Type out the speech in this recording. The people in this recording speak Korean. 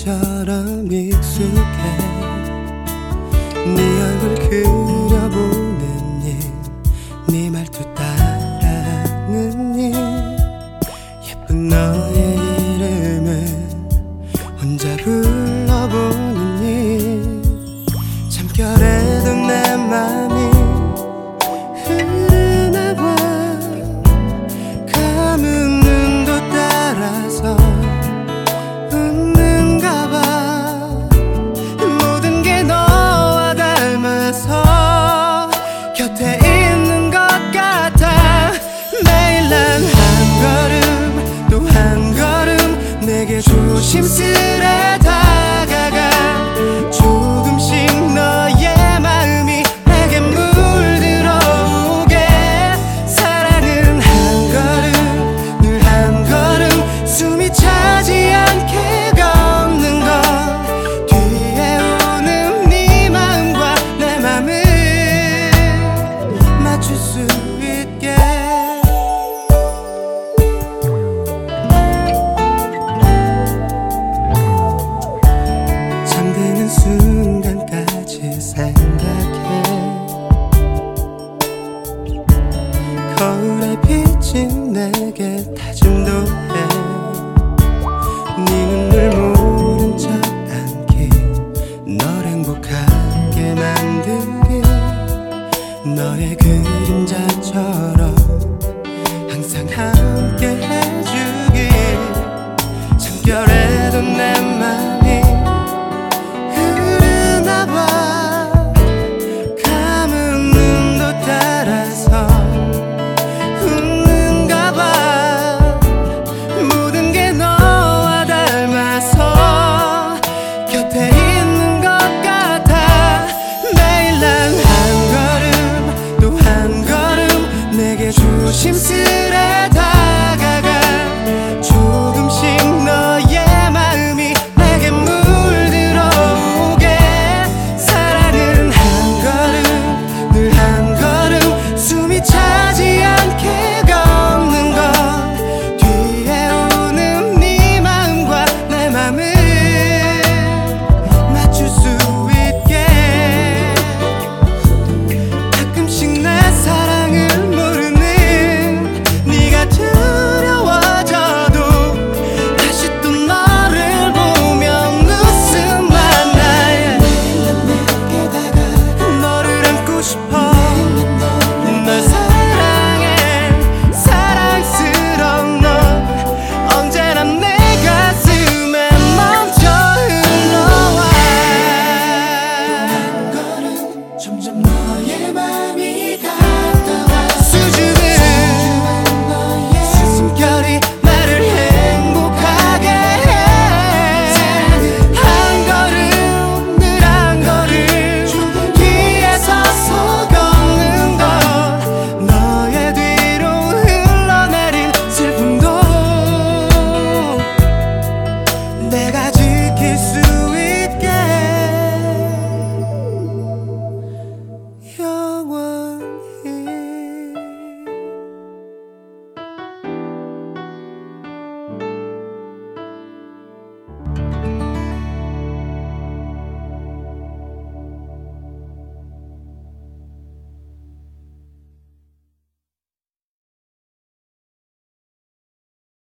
이처럼 익숙해. 네 얼굴 그려보는 일, 네 말투 따라하는 일, 예쁜 너의 이름을 혼자 불러보는 일, 잠결에도 내 맘이 흐르나 봐. 감은 눈도 따라서 웃는가 봐. 모든 게 너와 닮아서 곁에 있는 것 같아. 매일 난 한 걸음 또 한 걸음 내게 조심스레 다가가. 조금씩 너의 마음이 내게 물들어오게. 사랑은 한 걸음 늘 한 걸음 숨이 차지 않게 걷는 것. 뒤에 오는 네 마음과 내 맘을 맞출 수 있게. 잠드는 순간까지 생각해. 거울에 비친 내게 다짐도 해. 네 눈물 모른 척 안기, 널 행복하게 만들기. 너의 그림자처럼 항상 함께 해주길. 잠결에도 내 맘이 흐르나 봐. 감은 눈도 따라서 웃는가 봐. 모든 게 너와 닮아서 곁에 있는 것 같아. 매일 난 한 걸음 또 한 걸음 내게 조심스레